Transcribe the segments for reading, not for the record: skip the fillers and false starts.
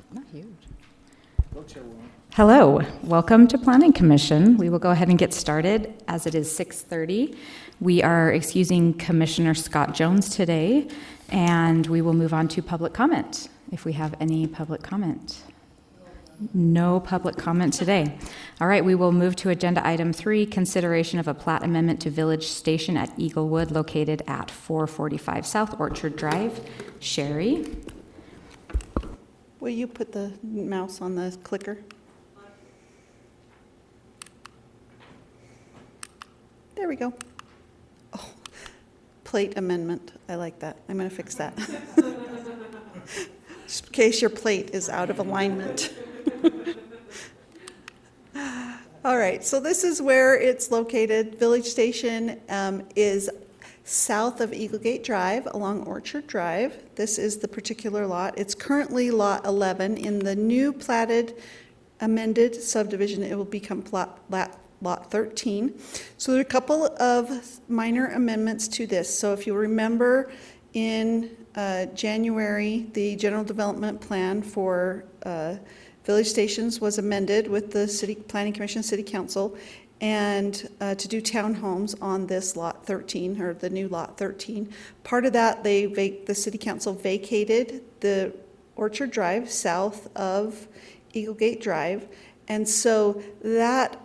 Not huge. Hello, welcome to Planning Commission. We will go ahead and get started as it is 6:30. We are excusing Commissioner Scott Jones today, and we will move on to public comment. If we have any public comment. No public comment today. All right, we will move to agenda item 3, consideration of a plat amendment to Village Station at Eaglewood located at 445 South Orchard Drive. Sherry? Will you put the mouse on the clicker? There we go. Oh, plate amendment. I like that. I'm going to fix that. Just in case your plate is out of alignment. All right, so this is where it's located. Village Station is south of Eaglegate Drive along Orchard Drive. This is the particular lot. It's currently lot 11. In the new platted amended subdivision, it will become lot 13. So there are a couple of minor amendments to this. So if you remember in January, the general development plan for Village Stations was amended with the City Planning Commission, City Council, and to do townhomes on this lot 13, or the new lot 13. Part of that, the City Council vacated the Orchard Drive south of Eaglegate Drive, and so that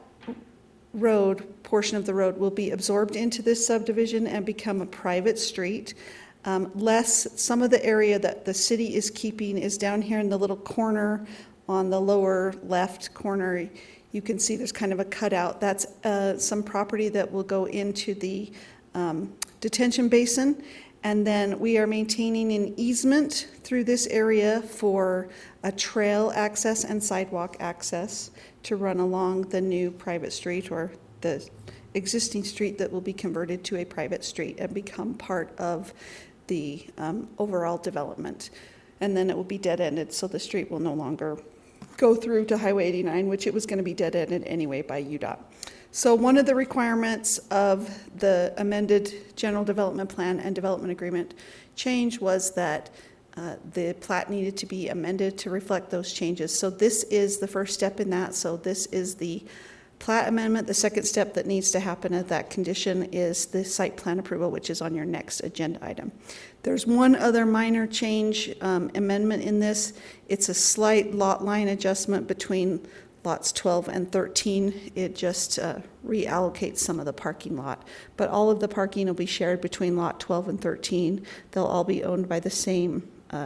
portion of the road will be absorbed into this subdivision and become a private street. Some of the area that the city is keeping is down here in the little corner on the lower left corner. You can see there's kind of a cutout. That's some property that will go into the detention basin. And then we are maintaining an easement through this area for a trail access and sidewalk access to run along the new private street, or the existing street that will be converted to a private street and become part of the overall development. And then it will be dead-ended, so the street will no longer go through to Highway 89, which it was going to be dead-ended anyway by UDOT. So one of the requirements of the amended general development plan and development agreement change was that the plat needed to be amended to reflect those changes. So this is the first step in that. So this is the plat amendment. The second step that needs to happen at that condition is the site plan approval, which is on your next agenda item. There's one other minor change amendment in this. It's a slight lot line adjustment between lots 12 and 13. It just reallocates some of the parking lot. But all of the parking will be shared between lot 12 and 13. They'll all be owned by the same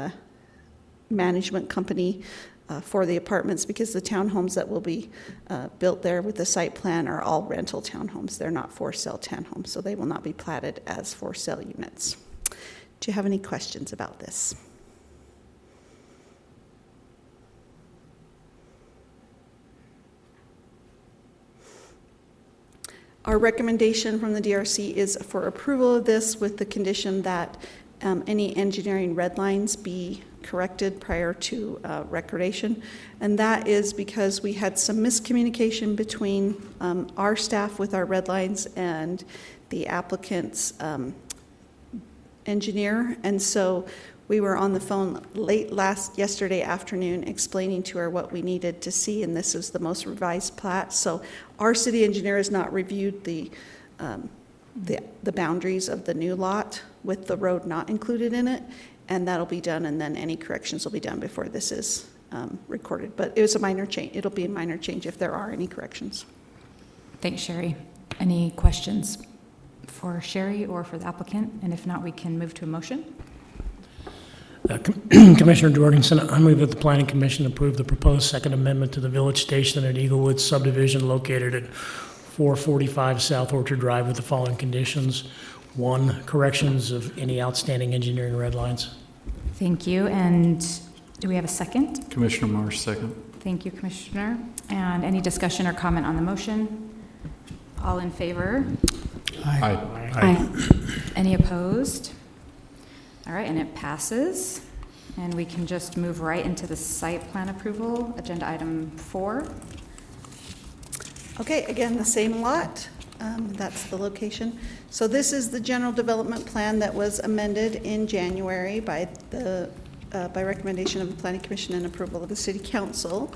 management company for the apartments, because the townhomes that will be built there with the site plan are all rental townhomes. They're not for sale townhomes, so they will not be platted as for sale units. Do you have any questions about this? Our recommendation from the DRC is for approval of this with the condition that any engineering red lines be corrected prior to recordation. And that is because we had some miscommunication between our staff with our red lines and the applicant's engineer. And so we were on the phone yesterday afternoon explaining to her what we needed to see, and this is the most revised plat. So our city engineer has not reviewed the boundaries of the new lot with the road not included in it, and that'll be done, and then any corrections will be done before this is recorded. But it was a minor change. It'll be a minor change if there are any corrections. Thanks, Sherry. Any questions for Sherry or for the applicant? And if not, we can move to a motion. Commissioner Jorgensen, I move that the Planning Commission approve the proposed second amendment to the Village Station at Eaglewood subdivision located at 445 South Orchard Drive with the following conditions. 1, corrections of any outstanding engineering red lines. Thank you. And do we have a second? Commissioner Marsh, second. Thank you, Commissioner. And any discussion or comment on the motion? All in favor? Aye. Aye. Any opposed? All right, and it passes. And we can just move right into the site plan approval, agenda item 4. Okay, again, the same lot. That's the location. So this is the general development plan that was amended in January by the by recommendation of the Planning Commission and approval of the City Council.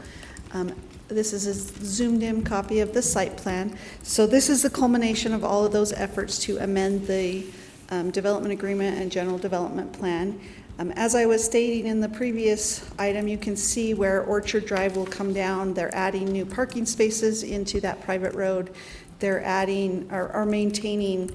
This is a zoomed-in copy of the site plan. So this is the culmination of all of those efforts to amend the development agreement and general development plan. As I was stating in the previous item, you can see where Orchard Drive will come down. They're adding new parking spaces into that private road. They're adding or maintaining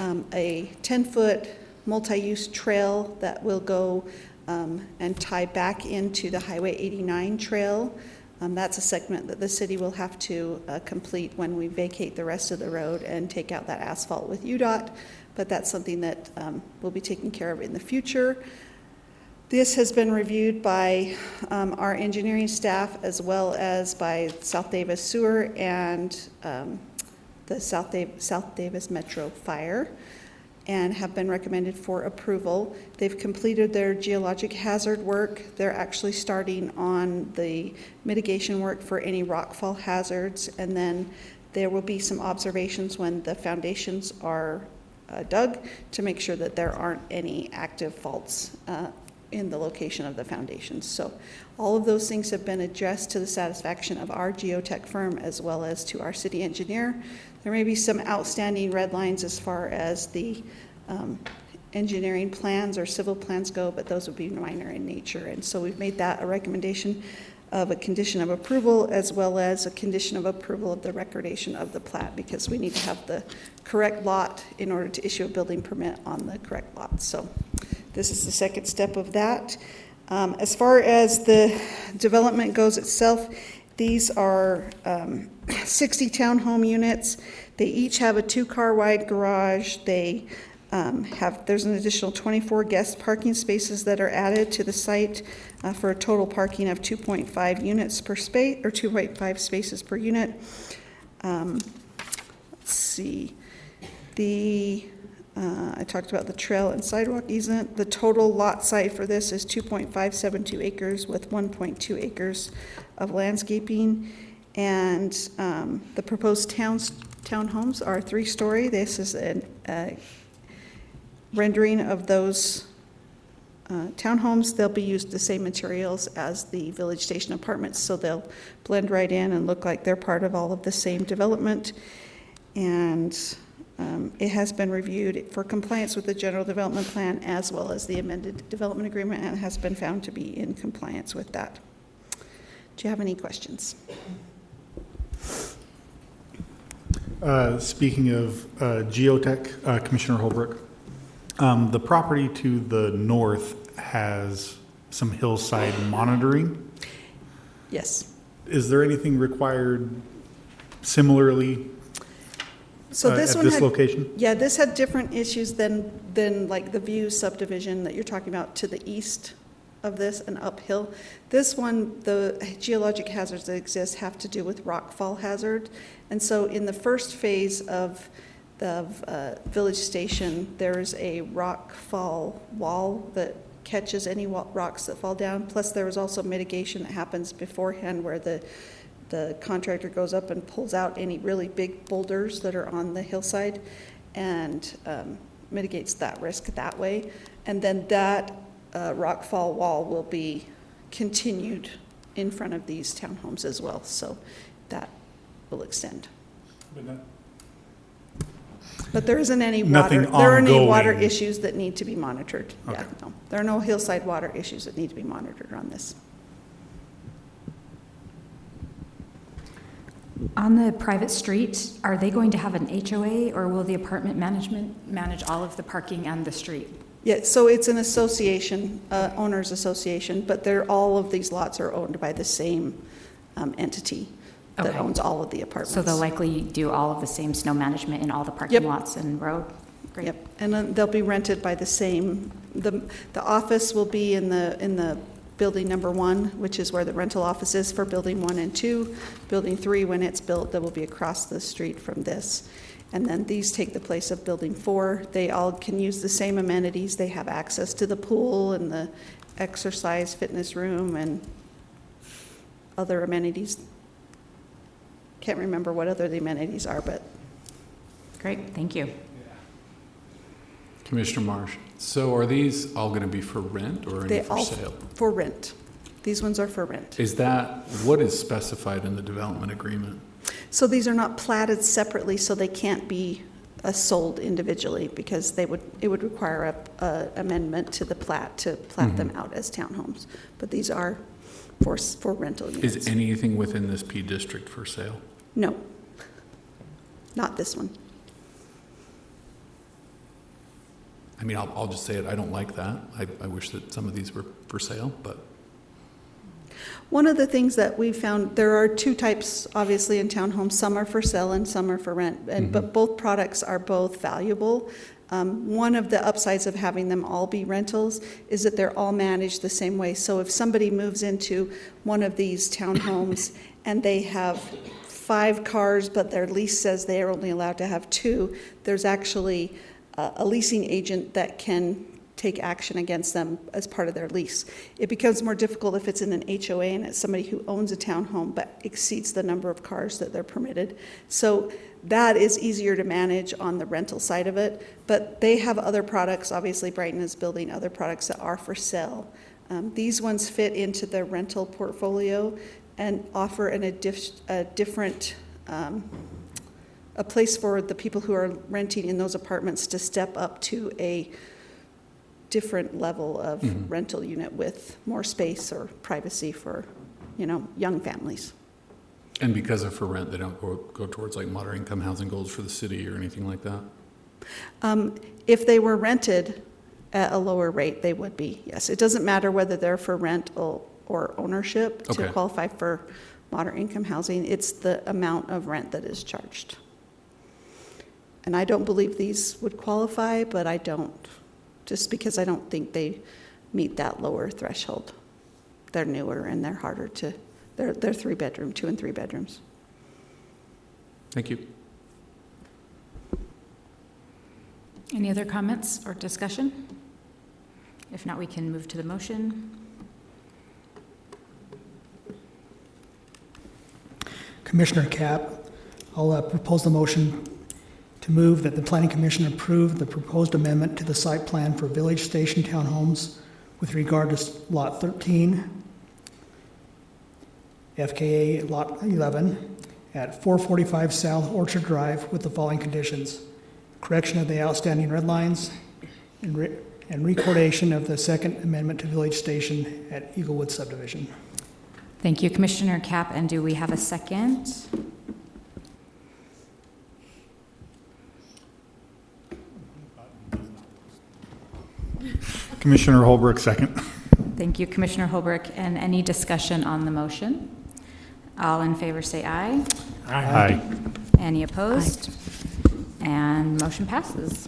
a 10-foot multi-use trail that will go and tie back into the Highway 89 trail. That's a segment that the city will have to complete when we vacate the rest of the road and take out that asphalt with UDOT, but that's something that will be taken care of in the future. This has been reviewed by our engineering staff as well as by South Davis Sewer and the South Davis Metro Fire, and have been recommended for approval. They've completed their geologic hazard work. They're actually starting on the mitigation work for any rockfall hazards, and then there will be some observations when the foundations are dug to make sure that there aren't any active faults in the location of the foundations. So all of those things have been addressed to the satisfaction of our geotech firm as well as to our city engineer. There may be some outstanding red lines as far as the engineering plans or civil plans go, but those would be minor in nature. And so we've made that a recommendation of a condition of approval as well as a condition of approval of the recordation of the plat, because we need to have the correct lot in order to issue a building permit on the correct lot. So this is the second step of that. As far as the development goes itself, these are 60 townhome units. They each have a 2-car wide garage. They there's an additional 24 guest parking spaces that are added to the site for a total parking of 2.5 units per space, or 2.5 spaces per unit. Let's see. I talked about the trail and sidewalk easement. The total lot site for this is 2.572 acres with 1.2 acres of landscaping. And the proposed townhomes are 3-story. This is a rendering of those townhomes. They'll be used the same materials as the Village Station apartments, so they'll blend right in and look like they're part of all of the same development. And it has been reviewed for compliance with the general development plan as well as the amended development agreement, and has been found to be in compliance with that. Do you have any questions? Speaking of geotech, Commissioner Holbrook, the property to the north has some hillside monitoring. Yes. Is there anything required similarly So this at one this had, location? Yeah, this had different issues than like the View subdivision that you're talking about to the east of this and uphill. This one, the geologic hazards that exist have to do with rockfall hazard. And so in the first phase of the Village Station, there's a rockfall wall that catches any rocks that fall down. Plus there was also mitigation that happens beforehand where the contractor goes up and pulls out any really big boulders that are on the hillside and mitigates that risk that way. And then that rockfall wall will be continued in front of these townhomes as well. So that will extend. But there isn't any water. Nothing There are any ongoing. water issues that need to be monitored. Okay. Yeah, no. There are no hillside water issues that need to be monitored on this. On the private street, are they going to have an HOA, or will the apartment management manage all of the parking and the street? Yeah, so it's an association, owners association, but all of these lots are owned by the same entity that Okay. owns all of the apartments. So they'll likely do all of the same snow management in all the parking Yep. lots and road? Great. Yep, and then they'll be rented by the same, the office will be in the building number 1, which is where the rental office is for building 1 and 2. Building 3, when it's built, that will be across the street from this. And then these take the place of building 4. They all can use the same amenities. They have access to the pool and the exercise fitness room and other amenities. Can't remember what other the amenities are, but Great, thank you. Commissioner Marsh. So are these all going to be for rent or They any for all sale? for rent. These ones are for rent. Is that, what is specified in the development agreement? So these are not platted separately, so they can't be sold individually because it would require a amendment to the plat to plat them out as townhomes. But these are for rental units. Is anything within this P district for sale? No, not this one. I mean, I'll just say it, I don't like that. I wish that some of these were for sale, but One of the things that we found, there are two types, obviously, in townhomes. Some are for sale and some are for rent, but both products are both valuable. One of the upsides of having them all be rentals is that they're all managed the same way. So if somebody moves into one of these townhomes and they have 5 cars, but their lease says they are only allowed to have 2, there's actually a leasing agent that can take action against them as part of their lease. It becomes more difficult if it's in an HOA and it's somebody who owns a townhome but exceeds the number of cars that they're permitted. So that is easier to manage on the rental side of it, but they have other products. Obviously, Brighton is building other products that are for sale. These ones fit into the rental portfolio and offer a different a place for the people who are renting in those apartments to step up to a different level of rental unit with more space or privacy for, young families. and because they're for rent, they don't go towards like moderate income housing goals for the city or anything like that? If they were rented at a lower rate, they would be, yes. It doesn't matter whether they're for rent or ownership to Okay. qualify for moderate income housing. It's the amount of rent that is charged. And I don't believe these would qualify, but I don't, just because I don't think they meet that lower threshold. They're newer and they're harder to, they're 3-bedroom, 2 and 3 bedrooms. Thank you. Any other comments or discussion? If not, we can move to the motion. Commissioner Cap, I'll propose the motion to move that the Planning Commission approve the proposed amendment to the site plan for Village Station Townhomes with regard to Lot 13, FKA Lot 11, at 445 South Orchard Drive with the following conditions: correction of the outstanding red lines and recordation of the second amendment to Village Station at Eaglewood subdivision. Thank you, Commissioner Cap. And do we have a second? Commissioner Holbrook, second. Thank you, Commissioner Holbrook. And any discussion on the motion? All in favor say aye. Aye. Any opposed? And motion passes.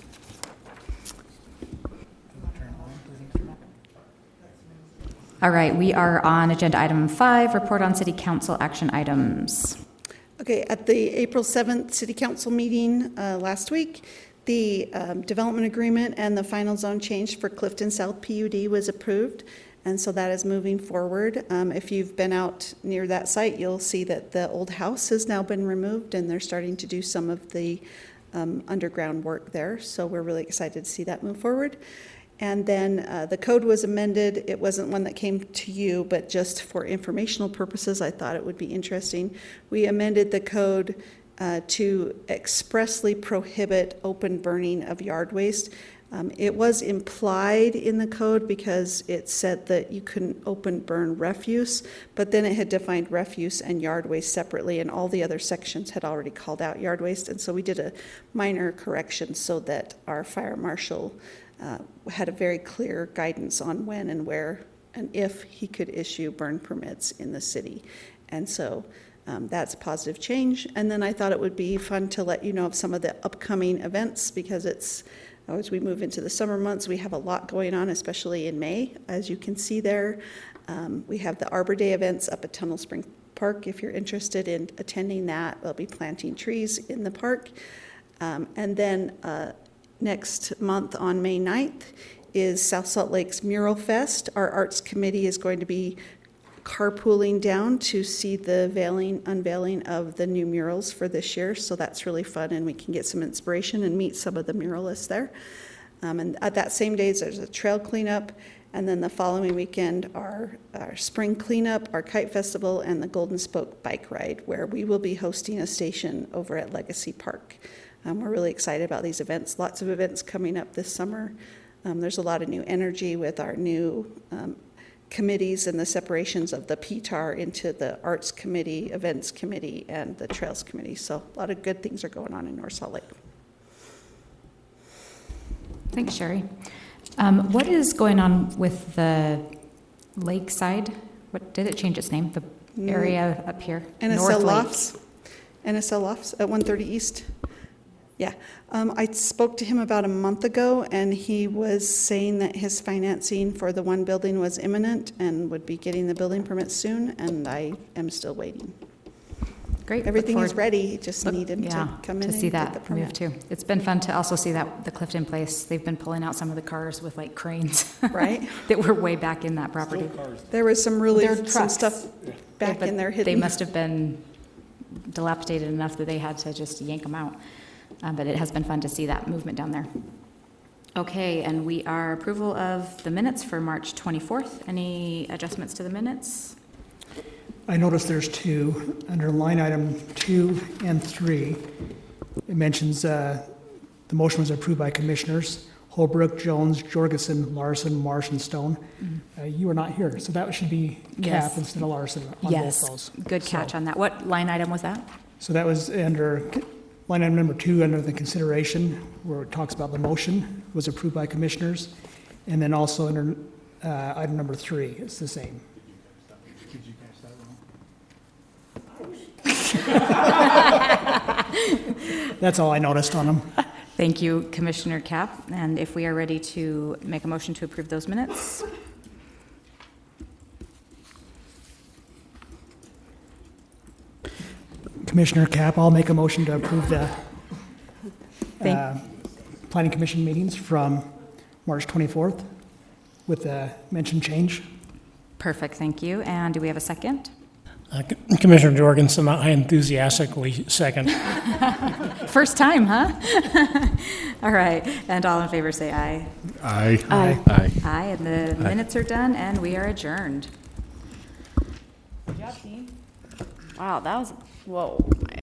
All right, we are on agenda item 5, report on city council action items. Okay, at the April 7th City Council meeting last week, the development agreement and the final zone change for Clifton South PUD was approved, and so that is moving forward. If you've been out near that site, you'll see that the old house has now been removed, and they're starting to do some of the underground work there, so we're really excited to see that move forward. And then the code was amended. It wasn't one that came to you, but just for informational purposes, I thought it would be interesting. We amended the code to expressly prohibit open burning of yard waste. It was implied in the code because it said that you couldn't open burn refuse, but then it had defined refuse and yard waste separately, and all the other sections had already called out yard waste. And so we did a minor correction so that our fire marshal had a very clear guidance on when and where and if he could issue burn permits in the city. And so that's a positive change. And then I thought it would be fun to let you know of some of the upcoming events, because it's, as we move into the summer months, we have a lot going on, especially in May, as you can see there. We have the Arbor Day events up at Tunnel Spring Park. If you're interested in attending that, they'll be planting trees in the park. And then next month on May 9th is South Salt Lake's Mural Fest. Our arts committee is going to be carpooling down to see the unveiling of the new murals for this year, so that's really fun, and we can get some inspiration and meet some of the muralists there. And at that same day, there's a trail cleanup, and then the following weekend, our spring cleanup, our kite festival, and the Golden Spoke bike ride, where we will be hosting a station over at Legacy Park. We're really excited about these events. Lots of events coming up this summer. There's a lot of new energy with our new committees and the separations of the PTAR into the Arts Committee, Events Committee, and the Trails Committee. So a lot of good things are going on in North Salt Lake. Thanks, Sherry. What is going on with the lakeside? What did it change its name? The area up here, NSL North Lake. Lofts. NSL Lofts at 130 East. Yeah. I spoke to him about a month ago, and he was saying that his financing for the one building was imminent and would be getting the building permit soon, and I am still waiting. Great. Look Everything is forward- ready, just need him Yeah, to come in to and see get the that move permit. too. It's been fun to also see that the Clifton Place, they've been pulling out some of the cars with like cranes. Right. That were way back in that property. There was some really, They're some trucks. stuff back But in there They hidden. must have been dilapidated enough that they had to just yank them out. But it has been fun to see that movement down there. Okay, and we are approval of the minutes for March 24th. Any adjustments to the minutes? I noticed there's two, under line item 2 and 3. It mentions the motion was approved by Commissioners Holbrook, Jones, Jorgensen, Larson, Marsh, and Stone. You were not here, so that should be Cap Yes. instead of Larson on both Yes, those. good catch on that. What line item was that? So that was under line item number 2, under the consideration, where it talks about the motion was approved by Commissioners. And then also under item number 3, it's the same. That's all I noticed on them. Thank you, Commissioner Cap. And if we are ready to make a motion to approve those minutes? Commissioner Cap, I'll make a motion to approve the Thank- Planning Commission meetings from March 24th with the mentioned change. Perfect, thank you. And do we have a second? Commissioner Jorgensen, I enthusiastically second. First time, huh? All right, and all in favor say aye. Aye. Aye. Aye, and the minutes are done, and we are adjourned. Good job, team. Wow, that was, whoa.